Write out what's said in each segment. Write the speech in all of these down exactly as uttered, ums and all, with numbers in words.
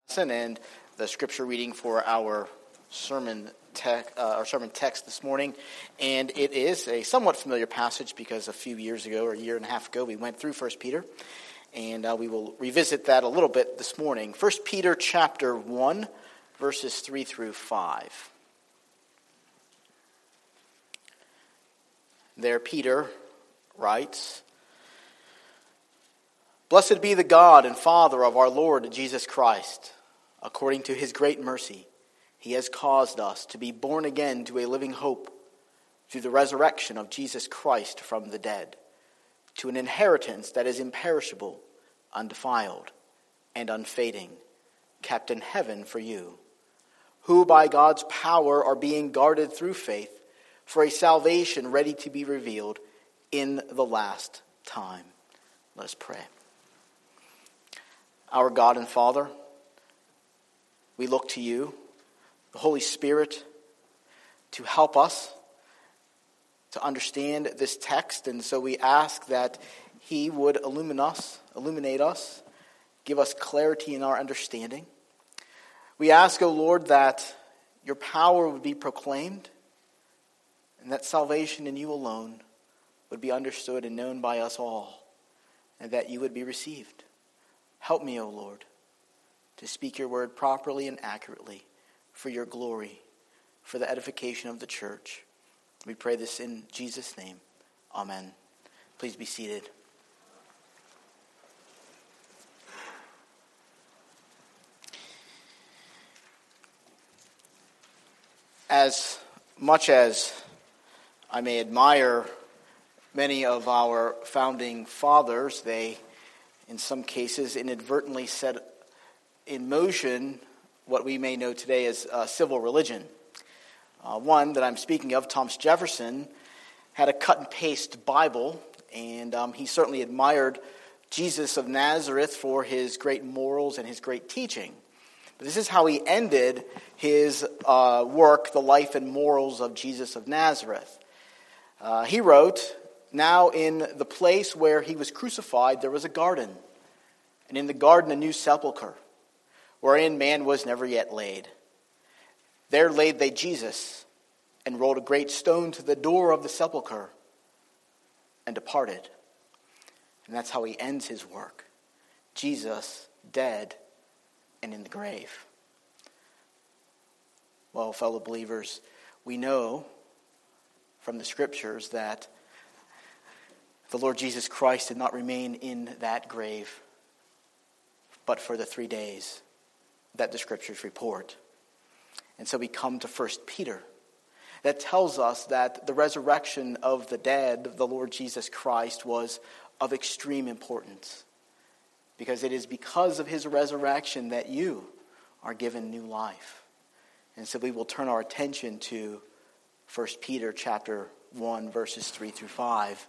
And the scripture reading for our sermon tech, uh, our sermon text this morning, and it is a somewhat familiar passage because a few years ago, or a year and a half ago, we went through First Peter, and uh, we will revisit that a little bit this morning. First Peter chapter one, verses three through five. There, Peter writes, "Blessed be the God and Father of our Lord Jesus Christ. According to his great mercy, he has caused us to be born again to a living hope through the resurrection of Jesus Christ from the dead, to an inheritance that is imperishable, undefiled, and unfading, kept in heaven for you, who by God's power are being guarded through faith for a salvation ready to be revealed in the last time." Let us pray. Our God and Father, we look to you, the Holy Spirit, to help us to understand this text. And so we ask that he would illumine us, illuminate us, give us clarity in our understanding. We ask, O Lord, that your power would be proclaimed and that salvation in you alone would be understood and known by us all, and that you would be received. Help me, O Lord, to speak your word properly and accurately for your glory, for the edification of the church. We pray this in Jesus' name. Amen. Please be seated. As much as I may admire many of our founding fathers, they, in some cases, inadvertently set in motion what we may know today as uh, civil religion. Uh, one that I'm speaking of, Thomas Jefferson, had a cut-and-paste Bible, and um, he certainly admired Jesus of Nazareth for his great morals and his great teaching. But this is how he ended his uh, work, The Life and Morals of Jesus of Nazareth. Uh, he wrote, "Now in the place where he was crucified there was a garden, and in the garden a new sepulchre, wherein man was never yet laid. There laid they Jesus, and rolled a great stone to the door of the sepulchre, and departed." And that's how he ends his work. Jesus dead and in the grave. Well, fellow believers, we know from the scriptures that the Lord Jesus Christ did not remain in that grave, but for the three days that the scriptures report. And so we come to First Peter, that tells us that the resurrection of the dead, the Lord Jesus Christ, was of extreme importance, because it is because of his resurrection that you are given new life. And so we will turn our attention to First Peter chapter one, verses three through five.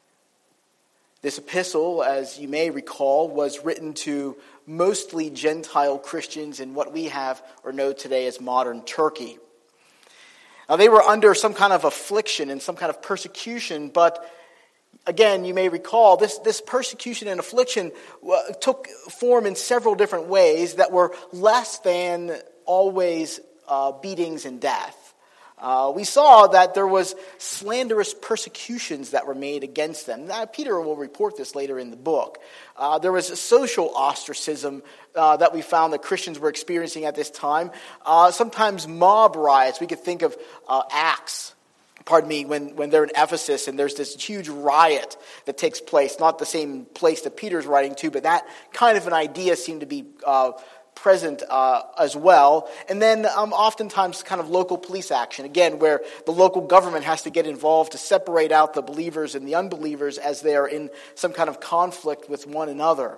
This epistle, as you may recall, was written to mostly Gentile Christians in what we have or know today as modern Turkey. Now, they were under some kind of affliction and some kind of persecution, but again, you may recall, this, this persecution and affliction uh, took form in several different ways that were less than always uh, beatings and death. Uh, we saw that there was slanderous persecutions that were made against them. Now, Peter will report this later in the book. Uh, there was social ostracism uh, that we found that Christians were experiencing at this time. Uh, sometimes mob riots. We could think of uh, Acts, pardon me, when, when they're in Ephesus and there's this huge riot that takes place. Not the same place that Peter's writing to, but that kind of an idea seemed to be uh present uh, as well. And then um, oftentimes kind of local police action, again, where the local government has to get involved to separate out the believers and the unbelievers as they are in some kind of conflict with one another.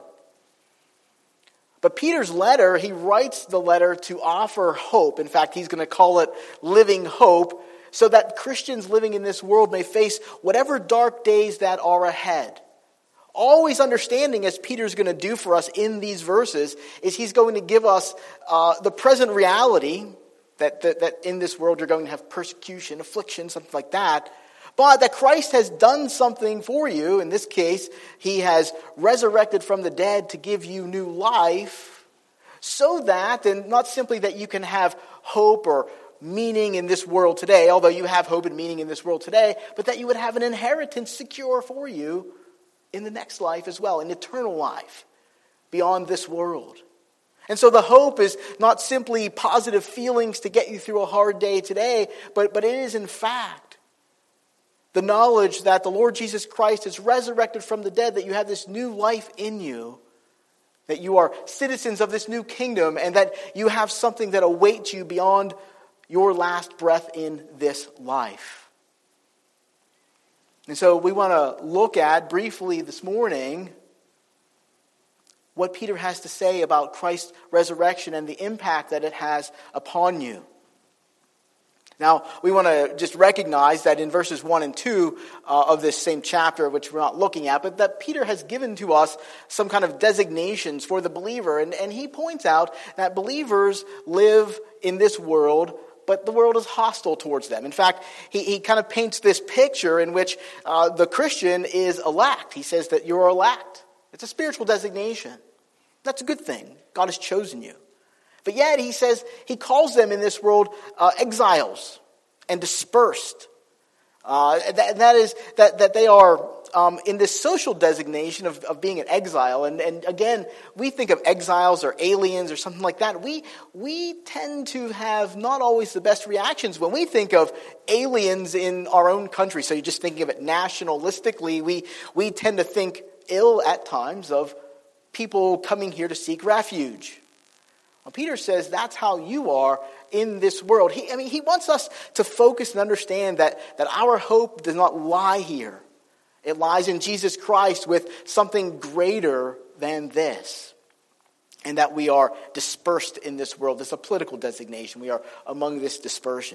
But Peter's letter, he writes the letter to offer hope. In fact, he's going to call it living hope, so that Christians living in this world may face whatever dark days that are ahead. Always understanding, as Peter's going to do for us in these verses, is he's going to give us uh, the present reality that, that, that in this world you're going to have persecution, affliction, something like that. But that Christ has done something for you. In this case, he has resurrected from the dead to give you new life, So that, and not simply that you can have hope or meaning in this world today, although you have hope and meaning in this world today, but that you would have an inheritance secure for you in the next life as well, an eternal life beyond this world. And so the hope is not simply positive feelings to get you through a hard day today, but, but it is in fact the knowledge that the Lord Jesus Christ is resurrected from the dead, that you have this new life in you, that you are citizens of this new kingdom, and that you have something that awaits you beyond your last breath in this life. And so we want to look at briefly this morning what Peter has to say about Christ's resurrection and the impact that it has upon you. Now, we want to just recognize that in verses one and two uh, of this same chapter, which we're not looking at, but that Peter has given to us some kind of designations for the believer. And, and he points out that believers live in this world, but the world is hostile towards them. In fact, he, he kind of paints this picture in which uh, the Christian is elect. He says that you're elect. It's a spiritual designation. That's a good thing. God has chosen you. But yet, he says, he calls them in this world uh, exiles and dispersed. Uh, that, that is, that, that they are um, in this social designation of, of being an exile. And, and again, we think of exiles or aliens or something like that. We, we tend to have not always the best reactions when we think of aliens in our own country. So you're just thinking of it nationalistically. We, we tend to think ill at times of people coming here to seek refuge. Well, Peter says that's how you are in this world. He, I mean, he wants us to focus and understand that, that our hope does not lie here. It lies in Jesus Christ with something greater than this. And that we are dispersed in this world. It's a political designation. We are among this dispersion.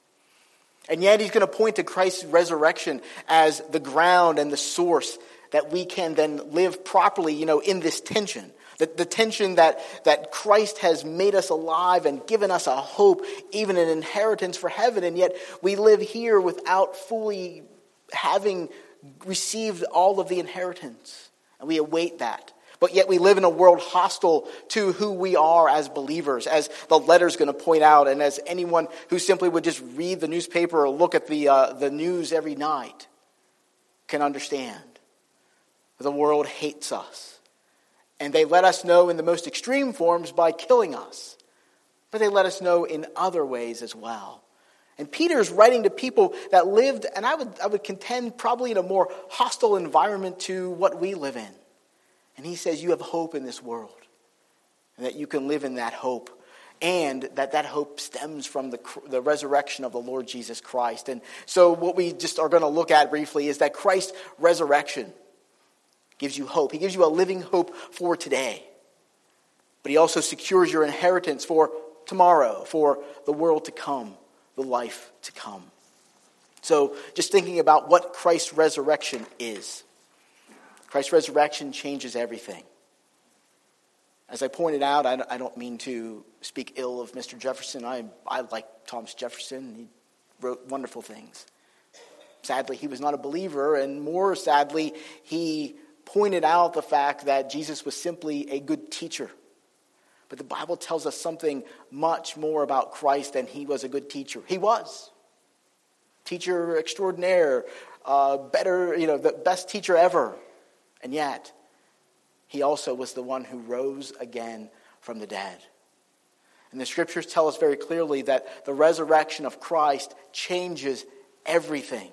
And yet he's going to point to Christ's resurrection as the ground and the source that we can then live properly, you know, in this tension. The, the tension that, that Christ has made us alive and given us a hope, even an inheritance for heaven, and yet we live here without fully having received all of the inheritance. And we await that. But yet we live in a world hostile to who we are as believers, as the letter's going to point out, and as anyone who simply would just read the newspaper or look at the uh, the news every night can understand. The world hates us. And they let us know in the most extreme forms by killing us. But they let us know in other ways as well. And Peter's writing to people that lived, and I would I would contend, probably in a more hostile environment to what we live in. And he says you have hope in this world. And that you can live in that hope. And that that hope stems from the, the resurrection of the Lord Jesus Christ. And so what we just are going to look at briefly is that Christ's resurrection gives you hope. He gives you a living hope for today. But he also secures your inheritance for tomorrow, for the world to come, the life to come. So just thinking about what Christ's resurrection is. Christ's resurrection changes everything. As I pointed out, I don't mean to speak ill of Mister Jefferson. I, I like Thomas Jefferson. He wrote wonderful things. Sadly, he was not a believer, and more sadly, he pointed out the fact that Jesus was simply a good teacher. But the Bible tells us something much more about Christ than he was a good teacher. He was. Teacher extraordinaire, uh, better, you know, the best teacher ever. And yet, he also was the one who rose again from the dead. And the scriptures tell us very clearly that the resurrection of Christ changes everything.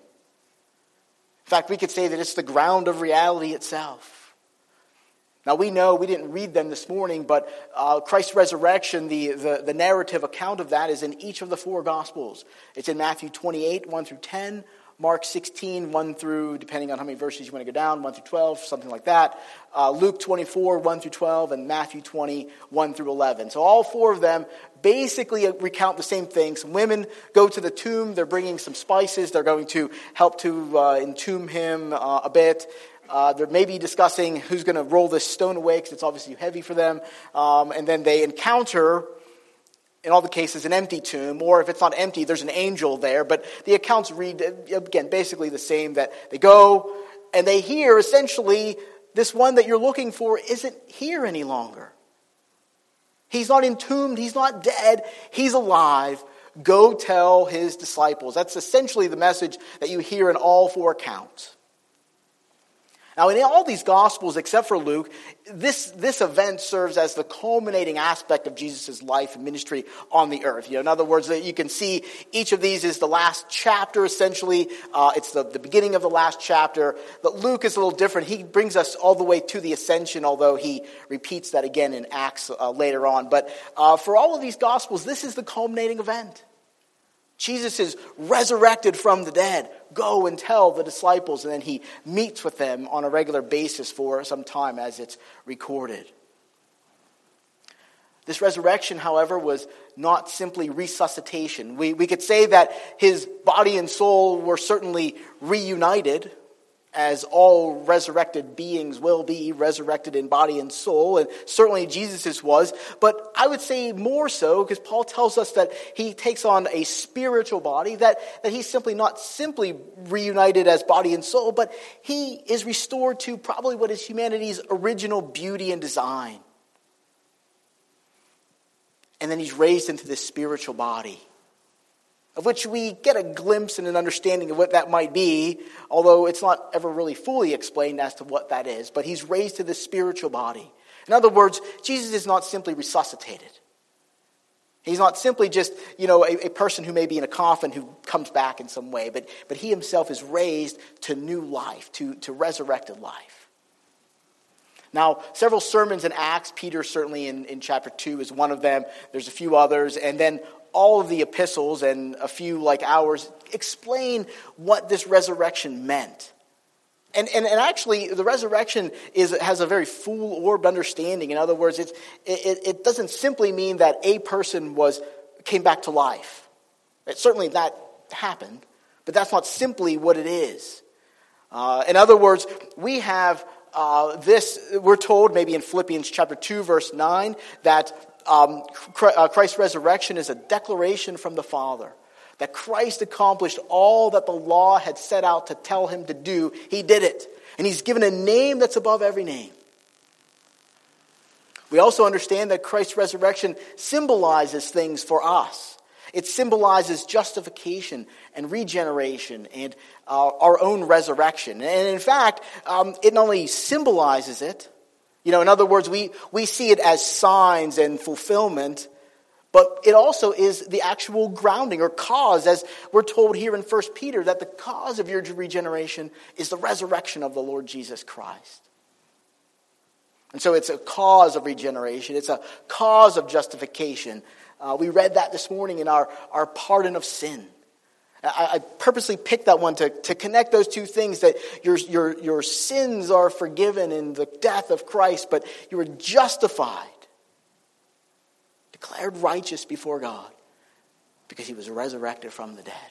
In fact, we could say that it's the ground of reality itself. Now, we know, we didn't read them this morning, but uh, Christ's resurrection, the, the, the narrative account of that is in each of the four Gospels. It's in Matthew twenty-eight, one through ten, Mark sixteen, one through, depending on how many verses you want to go down, one through twelve, something like that. Uh, Luke twenty-four, one through twelve, and Matthew twenty, one through eleven. So all four of them basically recount the same thing. Some women go to the tomb. They're bringing some spices. They're going to help to uh, entomb him uh, a bit. Uh, they're maybe discussing who's going to roll this stone away because it's obviously heavy for them. Um, and then they encounter, in all the cases, an empty tomb. Or if it's not empty, there's an angel there. But the accounts read, again, basically the same, that they go and they hear essentially this one that you're looking for isn't here any longer. He's not entombed. He's not dead. He's alive. Go tell his disciples. That's essentially the message that you hear in all four accounts. Now, in all these Gospels, except for Luke, this, this event serves as the culminating aspect of Jesus' life and ministry on the earth. You know, in other words, you can see each of these is the last chapter, essentially. Uh, it's the, the beginning of the last chapter. But Luke is a little different. He brings us all the way to the ascension, although he repeats that again in Acts uh, later on. But uh, for all of these Gospels, this is the culminating event. Jesus is resurrected from the dead. Go and tell the disciples. And then he meets with them on a regular basis for some time as it's recorded. This resurrection, however, was not simply resuscitation. We, we could say that his body and soul were certainly reunited, as all resurrected beings will be resurrected in body and soul, and certainly Jesus' was. But I would say more so, because Paul tells us that he takes on a spiritual body, that, that he's simply not simply reunited as body and soul, but he is restored to probably what is humanity's original beauty and design. And then he's raised into this spiritual body, of which we get a glimpse and an understanding of what that might be, although it's not ever really fully explained as to what that is. But he's raised to this spiritual body. In other words, Jesus is not simply resuscitated. He's not simply just, you know, a, a person who may be in a coffin who comes back in some way, but, but he himself is raised to new life, to, to resurrected life. Now, several sermons in Acts, Peter certainly in, in chapter two is one of them. There's a few others, and then all of the epistles and a few like ours explain what this resurrection meant. And, and, and actually, the resurrection is has a very full-orbed understanding. In other words, it's, it, it doesn't simply mean that a person was came back to life. It, certainly that happened, but that's not simply what it is. Uh, in other words, we have uh, this, we're told maybe in Philippians chapter two, verse nine, that Um, Christ's resurrection is a declaration from the Father that Christ accomplished all that the law had set out to tell him to do. He did it. And he's given a name that's above every name. We also understand that Christ's resurrection symbolizes things for us. It symbolizes justification and regeneration and uh, our own resurrection. And in fact, um, it not only symbolizes it, you know, in other words, we, we see it as signs and fulfillment, but it also is the actual grounding or cause, as we're told here in First Peter, that the cause of your regeneration is the resurrection of the Lord Jesus Christ. And so it's a cause of regeneration. It's a cause of justification. Uh, we read that this morning in our, our pardon of sin. I purposely picked that one to, to connect those two things, that your, your, your sins are forgiven in the death of Christ, but you were justified, declared righteous before God, because he was resurrected from the dead.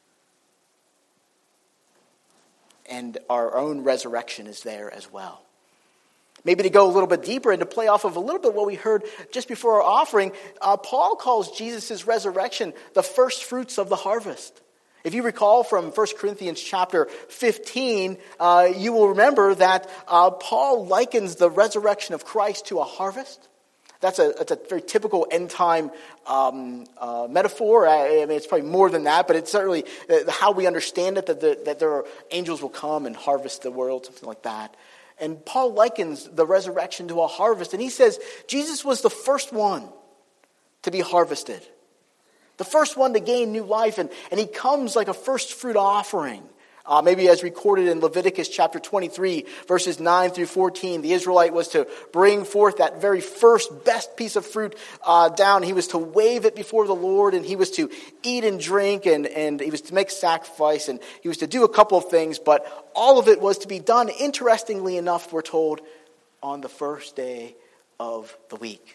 And our own resurrection is there as well. Maybe to go a little bit deeper and to play off of a little bit what we heard just before our offering, uh, Paul calls Jesus' resurrection the first fruits of the harvest. If you recall from First Corinthians chapter fifteen, uh, you will remember that uh, Paul likens the resurrection of Christ to a harvest. That's a, that's a very typical end-time um, uh, metaphor. I, I mean, it's probably more than that, but it's certainly uh, how we understand it, that, the, that there are angels will come and harvest the world, something like that. And Paul likens the resurrection to a harvest, and he says Jesus was the first one to be harvested. The first one to gain new life, and, and he comes like a first fruit offering. Uh, maybe as recorded in Leviticus chapter twenty-three, verses nine through fourteen, the Israelite was to bring forth that very first best piece of fruit uh, down. He was to wave it before the Lord, and he was to eat and drink, and, and he was to make sacrifice, and he was to do a couple of things, but all of it was to be done, interestingly enough, we're told, on the first day of the week.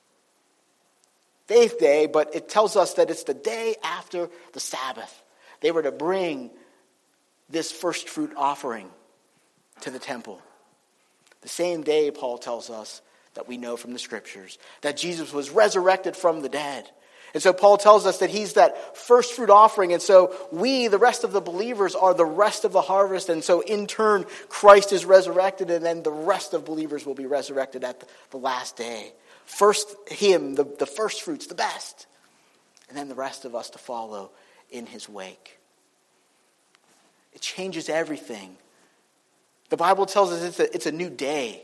Eighth day, but it tells us that it's the day after the Sabbath. They were to bring this first fruit offering to the temple. The same day, Paul tells us, that we know from the scriptures, that Jesus was resurrected from the dead. And so Paul tells us that he's that first fruit offering. And so we, the rest of the believers, are the rest of the harvest. And so in turn, Christ is resurrected, and then the rest of believers will be resurrected at the last day. First him, the, the first fruits, the best. And then the rest of us to follow in his wake. It changes everything. The Bible tells us it's a, it's a new day.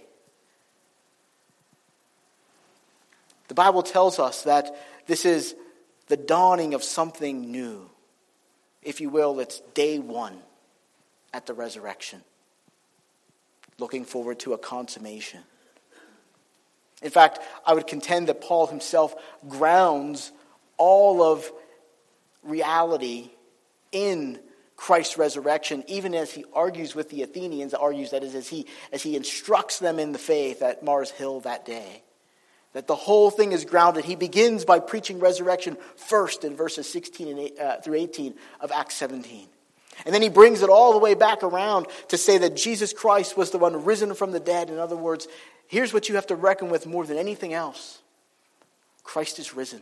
The Bible tells us that this is the dawning of something new. If you will, it's day one at the resurrection. Looking forward to a consummation. In fact, I would contend that Paul himself grounds all of reality in Christ's resurrection, even as he argues with the Athenians, argues that is as he as he instructs them in the faith at Mars Hill that day. That the whole thing is grounded. He begins by preaching resurrection first in verses sixteen and eight, uh, through eighteen of Acts seventeen. And then he brings it all the way back around to say that Jesus Christ was the one risen from the dead. In other words, here's what you have to reckon with more than anything else. Christ is risen.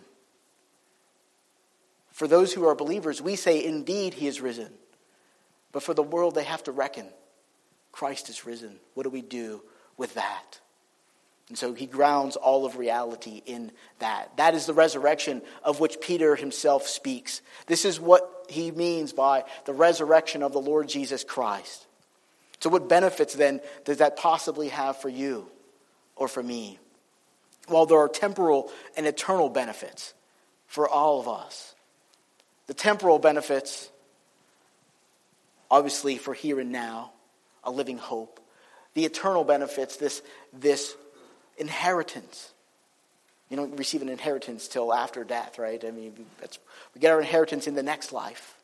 For those who are believers, we say, indeed, he is risen. But for the world, they have to reckon, Christ is risen. What do we do with that? And so he grounds all of reality in that. That is the resurrection of which Peter himself speaks. This is what he means by the resurrection of the Lord Jesus Christ. So what benefits then does that possibly have for you or for me? Well, there are temporal and eternal benefits for all of us. The temporal benefits, obviously for here and now, a living hope. The eternal benefits, this, this inheritance. You don't receive an inheritance till after death, right? I mean, that's, we get our inheritance in the next life.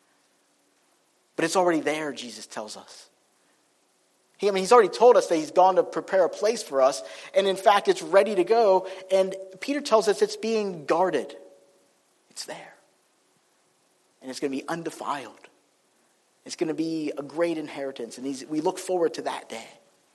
But it's already there, Jesus tells us. He, I mean, he's already told us that he's gone to prepare a place for us. And in fact, it's ready to go. And Peter tells us it's being guarded. It's there. And it's going to be undefiled. It's going to be a great inheritance. And we look forward to that day.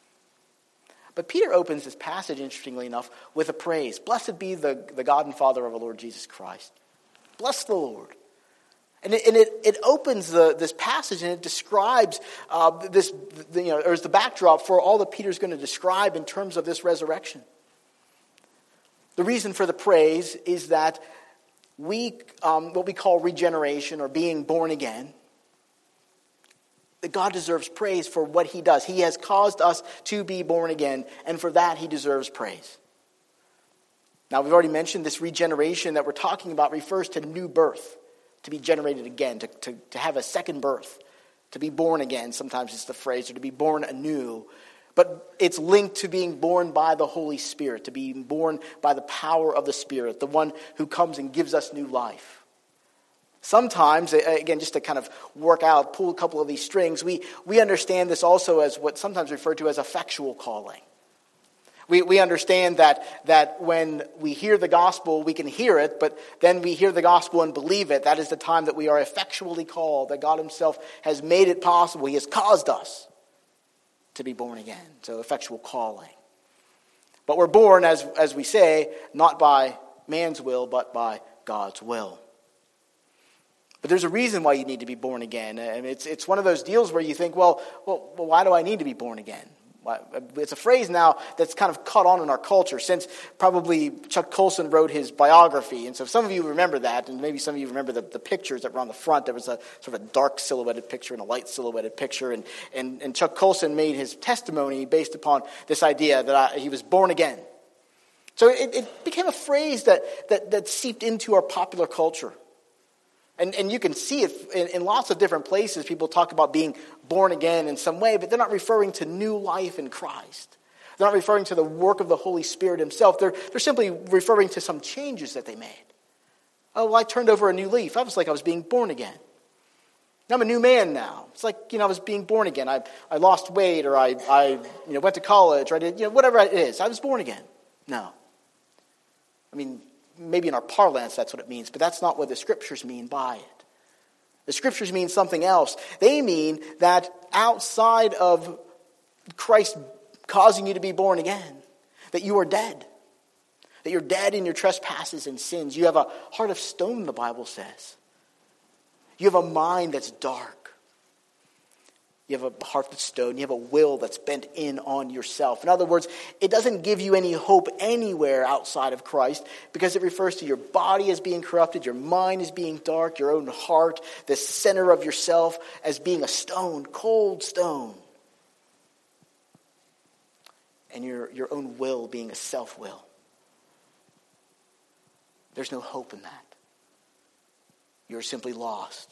But Peter opens this passage, interestingly enough, with a praise. Blessed be the, the God and Father of our Lord Jesus Christ. Bless the Lord. And it, and it, it opens the, this passage and it describes uh, this, the, you know, or is the backdrop for all that Peter's going to describe in terms of this resurrection. The reason for the praise is that we, um, what we call regeneration or being born again, that God deserves praise for what he does. He has caused us to be born again, and for that he deserves praise. Now, we've already mentioned this regeneration that we're talking about refers to new birth, to be generated again, to, to, to have a second birth, to be born again. Sometimes it's the phrase, or to be born anew. But it's linked to being born by the Holy Spirit, to being born by the power of the Spirit, the one who comes and gives us new life. Sometimes, again, just to kind of work out, pull a couple of these strings, we, we understand this also as what's sometimes referred to as effectual calling. We we understand that, that when we hear the gospel, we can hear it, but then we hear the gospel and believe it. That is the time that we are effectually called, that God himself has made it possible. He has caused us to be born again. So effectual calling. But we're born, as, as we say, not by man's will, but by God's will. But there's a reason why you need to be born again. I mean, it's it's one of those deals where you think, well, well, well, why do I need to be born again? It's a phrase now that's kind of caught on in our culture since probably Chuck Colson wrote his biography. And so some of you remember that, and maybe some of you remember the, the pictures that were on the front. There was a sort of a dark silhouetted picture and a light silhouetted picture. And, and, and Chuck Colson made his testimony based upon this idea that I, he was born again. So it, it became a phrase that, that, that seeped into our popular culture. And, and you can see it in, in lots of different places. People talk about being born again in some way, but they're not referring to new life in Christ. They're not referring to the work of the Holy Spirit himself. They're, they're simply referring to some changes that they made. Oh, well, I turned over a new leaf. I was like I was being born again. I'm a new man now. It's like, you know, I was being born again. I, I lost weight, or I, I you know, went to college, or I did, you know, whatever it is. I was born again. No. I mean, maybe in our parlance that's what it means, but that's not what the scriptures mean by it. The scriptures mean something else. They mean that outside of Christ causing you to be born again, that you are dead. That you're dead in your trespasses and sins. You have a heart of stone, the Bible says. You have a mind that's dark. You have a heart that's stone. You have a will that's bent in on yourself. In other words, it doesn't give you any hope anywhere outside of Christ because it refers to your body as being corrupted, your mind as being dark, your own heart, the center of yourself, as being a stone, cold stone. And your, your own will being a self-will. There's no hope in that. You're simply lost.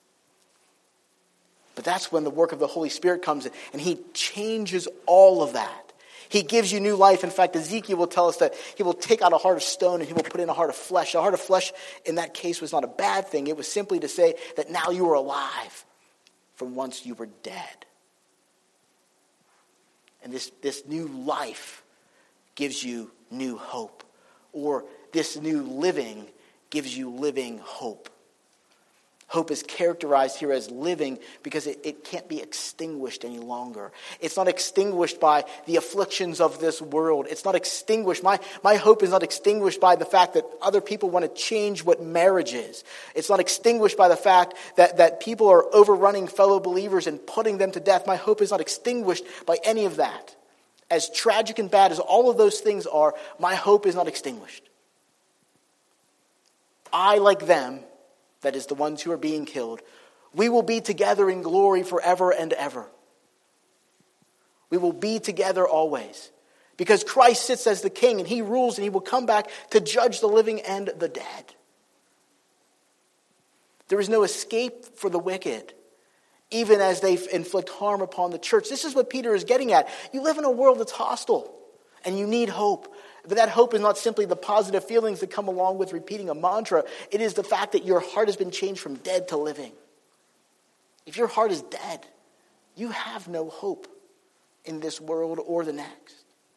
But that's when the work of the Holy Spirit comes in, and he changes all of that. He gives you new life. In fact, Ezekiel will tell us that he will take out a heart of stone and he will put in a heart of flesh. A heart of flesh in that case was not a bad thing. It was simply to say that now you are alive from once you were dead. And this, this new life gives you new hope. Or this new living gives you living hope. Hope is characterized here as living because it, it can't be extinguished any longer. It's not extinguished by the afflictions of this world. It's not extinguished. My, my hope is not extinguished by the fact that other people want to change what marriage is. It's not extinguished by the fact that, that people are overrunning fellow believers and putting them to death. My hope is not extinguished by any of that. As tragic and bad as all of those things are, my hope is not extinguished. I, like them, that is the ones who are being killed, we will be together in glory forever and ever. We will be together always. Because Christ sits as the king and he rules and he will come back to judge the living and the dead. There is no escape for the wicked, even as they inflict harm upon the church. This is what Peter is getting at. You live in a world that's hostile and you need hope. But that hope is not simply the positive feelings that come along with repeating a mantra. It is the fact that your heart has been changed from dead to living. If your heart is dead, you have no hope in this world or the next.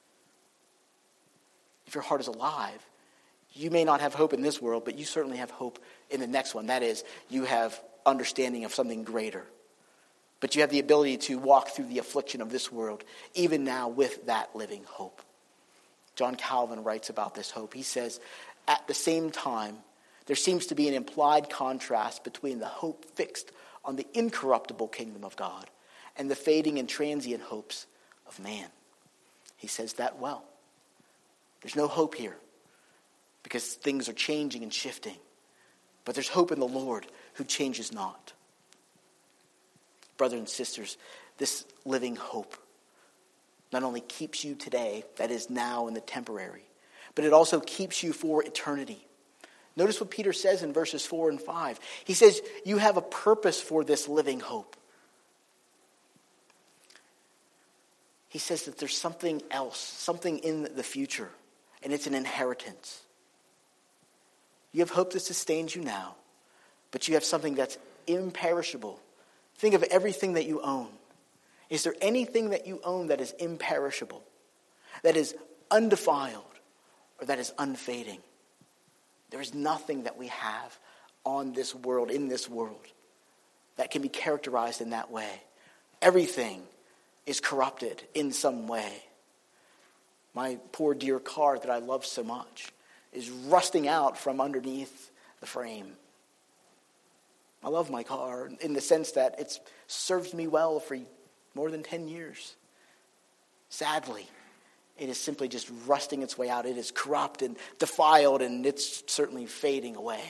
If your heart is alive, you may not have hope in this world, but you certainly have hope in the next one. That is, you have understanding of something greater. But you have the ability to walk through the affliction of this world, even now with that living hope. John Calvin writes about this hope. He says, at the same time, there seems to be an implied contrast between the hope fixed on the incorruptible kingdom of God and the fading and transient hopes of man. He says that well. There's no hope here because things are changing and shifting. But there's hope in the Lord who changes not. Brothers and sisters, this living hope not only keeps you today, that is now in the temporary, but it also keeps you for eternity. Notice what Peter says in verses four and five. He says, you have a purpose for this living hope. He says that there's something else, something in the future, and it's an inheritance. You have hope that sustains you now, but you have something that's imperishable. Think of everything that you own. Is there anything that you own that is imperishable, that is undefiled, or that is unfading? There is nothing that we have on this world, in this world, that can be characterized in that way. Everything is corrupted in some way. My poor dear car that I love so much is rusting out from underneath the frame. I love my car in the sense that it's served me well for more than ten years. Sadly, it is simply just rusting its way out. It is corrupt and defiled, and it's certainly fading away.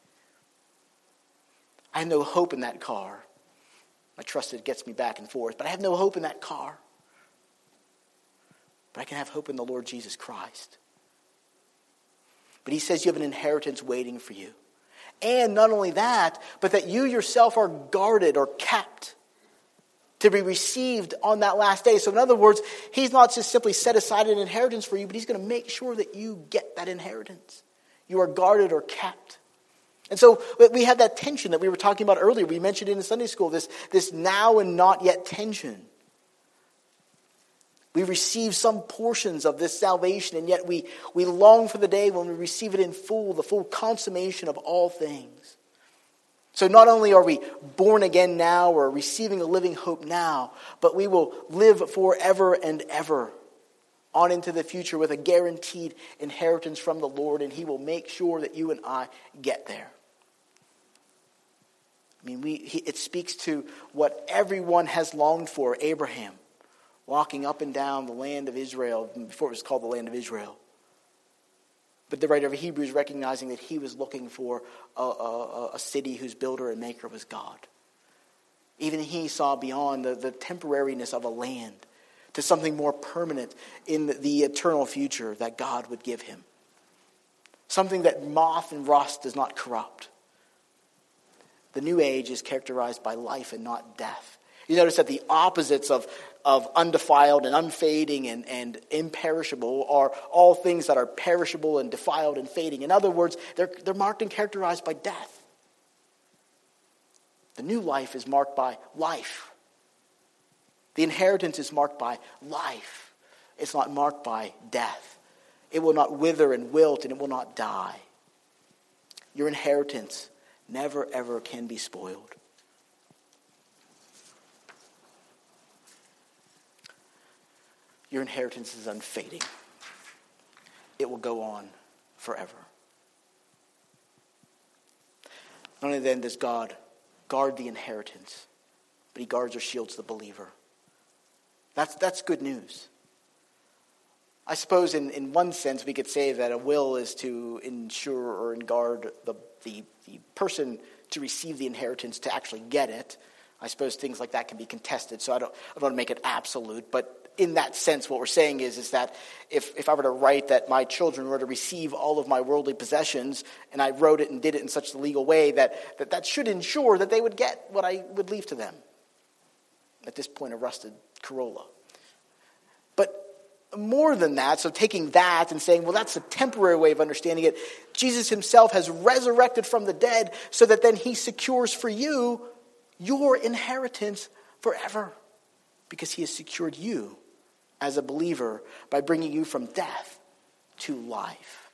I have no hope in that car. I trust it gets me back and forth, but I have no hope in that car. But I can have hope in the Lord Jesus Christ. But he says you have an inheritance waiting for you. And not only that, but that you yourself are guarded or kept to be received on that last day. So in other words, he's not just simply set aside an inheritance for you, but he's going to make sure that you get that inheritance. You are guarded or kept. And so we have that tension that we were talking about earlier. We mentioned it in Sunday school, this, this now and not yet tension. We receive some portions of this salvation, and yet we, we long for the day when we receive it in full, the full consummation of all things. So not only are we born again now or receiving a living hope now, but we will live forever and ever on into the future with a guaranteed inheritance from the Lord, and he will make sure that you and I get there. I mean, we he, it speaks to what everyone has longed for. Abraham, walking up and down the land of Israel, before it was called the land of Israel. But the writer of Hebrews recognizing that he was looking for a, a, a city whose builder and maker was God. Even he saw beyond the, the temporariness of a land to something more permanent in the, the eternal future that God would give him. Something that moth and rust does not corrupt. The new age is characterized by life and not death. You notice that the opposites of, of undefiled and unfading and, and imperishable are all things that are perishable and defiled and fading. In other words, they're, they're marked and characterized by death. The new life is marked by life. The inheritance is marked by life. It's not marked by death. It will not wither and wilt, and it will not die. Your inheritance never, ever can be spoiled. Your inheritance is unfading. It will go on forever. Not only then does God guard the inheritance, but he guards or shields the believer. That's, that's good news. I suppose in, in one sense we could say that a will is to ensure or guard the, the, the person to receive the inheritance to actually get it. I suppose things like that can be contested, so I don't, I don't want to make it absolute. But in that sense, what we're saying is, is that if, if I were to write that my children were to receive all of my worldly possessions, and I wrote it and did it in such a legal way, that that, that should ensure that they would get what I would leave to them. At this point, a rusted Corolla. But more than that, so taking that and saying, well, that's a temporary way of understanding it, Jesus himself has resurrected from the dead so that then he secures for you your inheritance forever, because he has secured you as a believer by bringing you from death to life.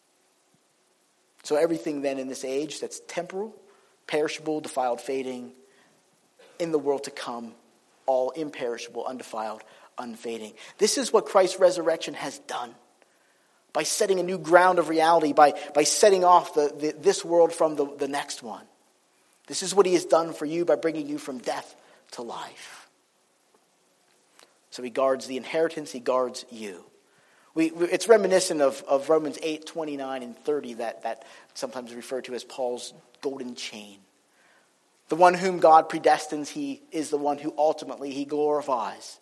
So everything then in this age that's temporal, perishable, defiled, fading, in the world to come, all imperishable, undefiled, unfading. This is what Christ's resurrection has done. By setting a new ground of reality, by, by setting off the, the, this world from the, the next one. This is what he has done for you by bringing you from death to life. So he guards the inheritance, he guards you. We, we, it's reminiscent of, of Romans eight, twenty-nine and thirty that, that sometimes referred to as Paul's golden chain. The one whom God predestines, he is the one who ultimately he glorifies.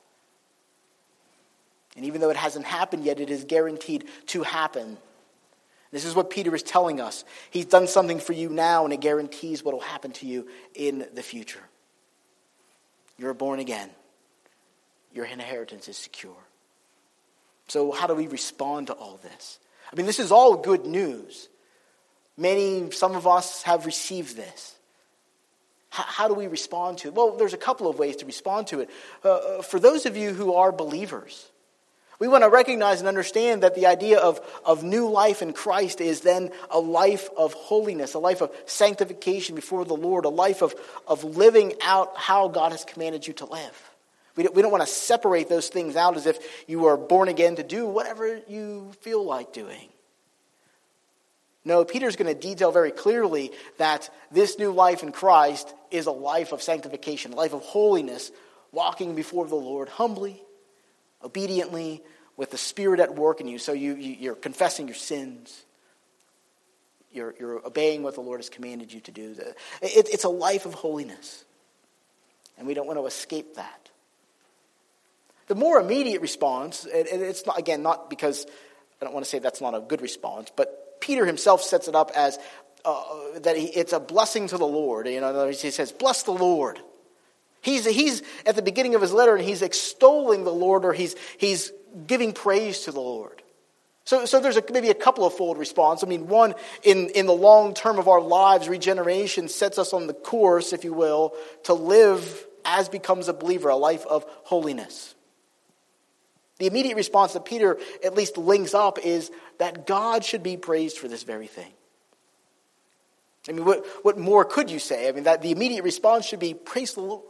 And even though it hasn't happened yet, it is guaranteed to happen. This is what Peter is telling us. He's done something for you now, and it guarantees what will happen to you in the future. You're born again. Your inheritance is secure. So how do we respond to all this? I mean, this is all good news. Many, some of us have received this. How, how do we respond to it? Well, there's a couple of ways to respond to it. Uh, for those of you who are believers, we want to recognize and understand that the idea of, of new life in Christ is then a life of holiness, a life of sanctification before the Lord, a life of, of living out how God has commanded you to live. We don't, we don't want to separate those things out as if you are born again to do whatever you feel like doing. No, Peter's going to detail very clearly that this new life in Christ is a life of sanctification, a life of holiness, walking before the Lord humbly, obediently, with the Spirit at work in you. So you, you, you're confessing your sins. You're, you're obeying what the Lord has commanded you to do. It, it's a life of holiness. And we don't want to escape that. The more immediate response, and it's not, again, not because, I don't want to say that's not a good response, but Peter himself sets it up as uh, that he, it's a blessing to the Lord. You know, he says, bless the Lord. He's, he's at the beginning of his letter, and he's extolling the Lord, or he's he's giving praise to the Lord. So, so there's a, maybe a couple of fold response. I mean, one, in, in the long term of our lives, regeneration sets us on the course, if you will, to live as becomes a believer, a life of holiness. The immediate response that Peter at least links up is that God should be praised for this very thing. I mean, what, what more could you say? I mean, that the immediate response should be, praise the Lord.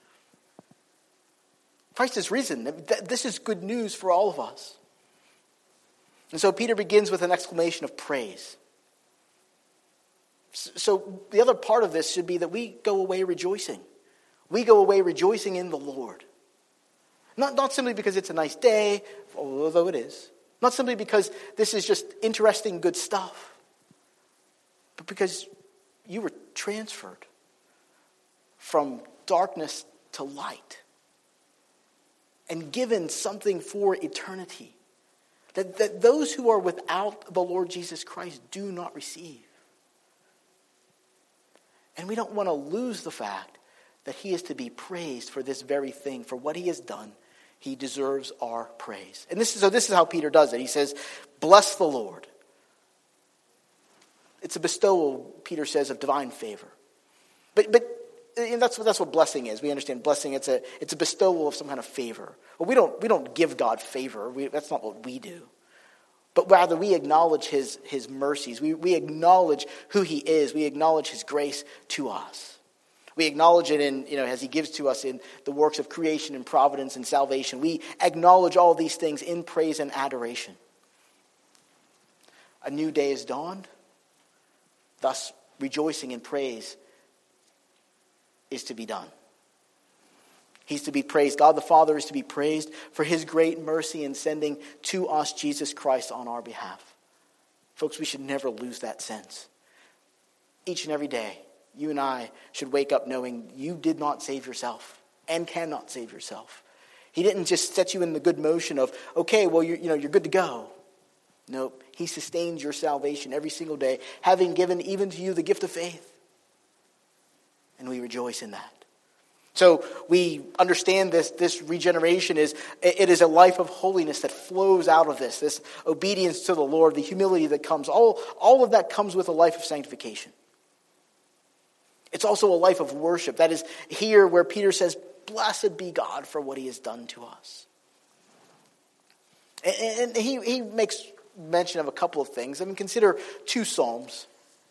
Christ is risen. This is good news for all of us. And so Peter begins with an exclamation of praise. So the other part of this should be that we go away rejoicing. We go away rejoicing in the Lord. Not, not simply because it's a nice day, although it is. Not simply because this is just interesting, good stuff. But because you were transferred from darkness to light and given something for eternity that, that those who are without the Lord Jesus Christ do not receive. And we don't want to lose the fact that he is to be praised for this very thing, for what he has done. He deserves our praise. And this is, so this is how Peter does it. He says, bless the Lord. It's a bestowal, Peter says, of divine favor. But but and that's, that's what blessing is. We understand blessing, it's a it's a bestowal of some kind of favor. Well, we don't we don't give God favor. We, that's not what we do. But rather we acknowledge his, his mercies. We, we acknowledge who he is. We acknowledge his grace to us. We acknowledge it in, you know, as he gives to us in the works of creation and providence and salvation. We acknowledge all these things in praise and adoration. A new day is dawned. Thus, rejoicing in praise is to be done. He's to be praised. God the Father is to be praised for his great mercy in sending to us Jesus Christ on our behalf. Folks, we should never lose that sense. Each and every day, you and I should wake up knowing you did not save yourself and cannot save yourself. He didn't just set you in the good motion of, okay, well, you're, you know, you're good to go. Nope. He sustains your salvation every single day, having given even to you the gift of faith. And we rejoice in that. So we understand this, this regeneration is, it is a life of holiness that flows out of this, this obedience to the Lord, the humility that comes. All, all of that comes with a life of sanctification. It's also a life of worship. That is here where Peter says, blessed be God for what he has done to us. And, and he, he makes mention of a couple of things. I mean, consider two Psalms.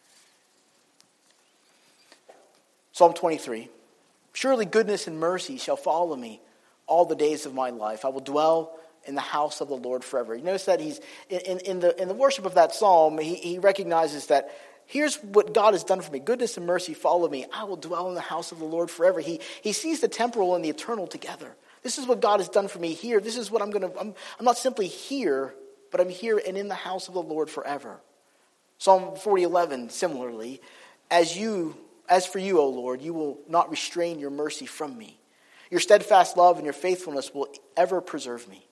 Psalm twenty-three. Surely goodness and mercy shall follow me all the days of my life. I will dwell in the house of the Lord forever. You notice that he's in, in, the, in the worship of that psalm, he, he recognizes that here's what God has done for me. Goodness and mercy follow me. I will dwell in the house of the Lord forever. He, he sees the temporal and the eternal together. This is what God has done for me here. This is what I'm going to, I'm, I'm not simply here, but I'm here and in the house of the Lord forever. Psalm forty eleven, similarly, as you... As for you, O Lord, you will not restrain your mercy from me. Your steadfast love and your faithfulness will ever preserve me.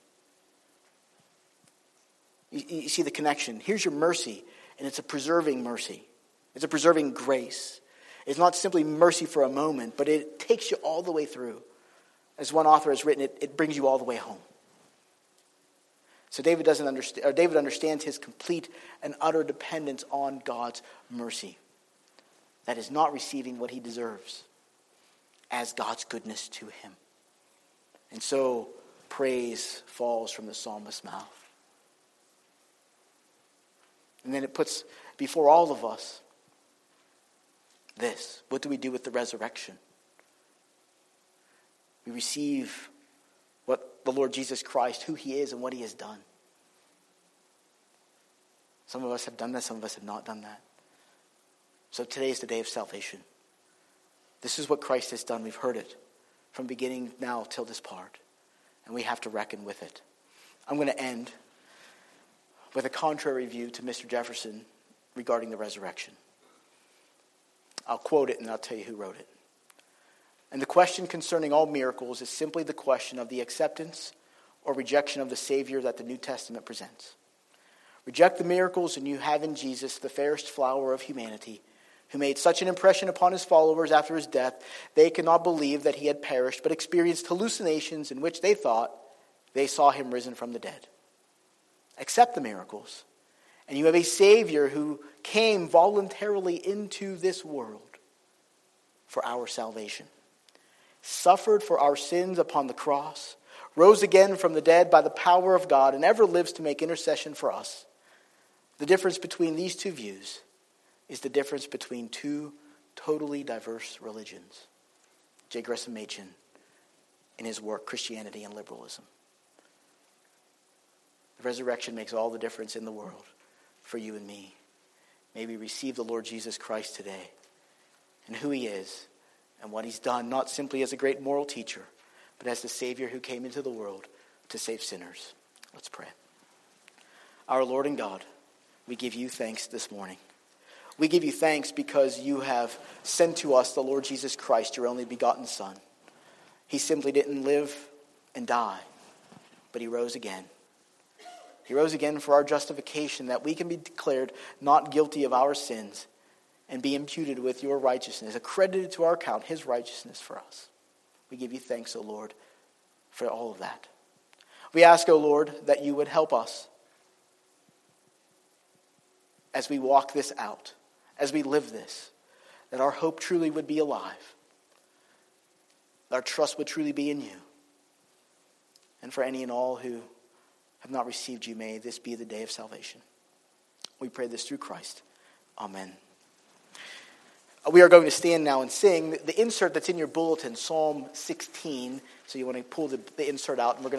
You, you see the connection. Here's your mercy, and it's a preserving mercy. It's a preserving grace. It's not simply mercy for a moment, but it takes you all the way through. As one author has written, it, it brings you all the way home. So David doesn't understand, or David understands his complete and utter dependence on God's mercy. That is not receiving what he deserves as God's goodness to him. And so praise falls from the psalmist's mouth. And then it puts before all of us this. What do we do with the resurrection? We receive what the Lord Jesus Christ, who he is and what he has done. Some of us have done that, some of us have not done that. So today is the day of salvation. This is what Christ has done. We've heard it from beginning now till this part. And we have to reckon with it. I'm going to end with a contrary view to Mister Jefferson regarding the resurrection. I'll quote it and I'll tell you who wrote it. And the question concerning all miracles is simply the question of the acceptance or rejection of the Savior that the New Testament presents. Reject the miracles and you have in Jesus the fairest flower of humanity, who made such an impression upon his followers after his death, they could not believe that he had perished, but experienced hallucinations in which they thought they saw him risen from the dead. Accept the miracles, and you have a Savior who came voluntarily into this world for our salvation, suffered for our sins upon the cross, rose again from the dead by the power of God, and ever lives to make intercession for us. The difference between these two views is the difference between two totally diverse religions. J. Gresham Machen in his work, Christianity and Liberalism. The resurrection makes all the difference in the world for you and me. may we receive the Lord Jesus Christ today and who he is and what he's done, not simply as a great moral teacher, but as the Savior who came into the world to save sinners. Let's pray. Our Lord and God, we give you thanks this morning. We give you thanks because you have sent to us the Lord Jesus Christ, your only begotten Son. He simply didn't live and die, but he rose again. He rose again for our justification, that we can be declared not guilty of our sins and be imputed with your righteousness, accredited to our account, his righteousness for us. We give you thanks, O Lord, for all of that. We ask, O Lord, that you would help us as we walk this out, as we live this, that our hope truly would be alive, that our trust would truly be in you. And for any and all who have not received you, may this be the day of salvation. We pray this through Christ. Amen. We are going to stand now and sing the insert that's in your bulletin, Psalm sixteen. So you want to pull the, the insert out, and we're going to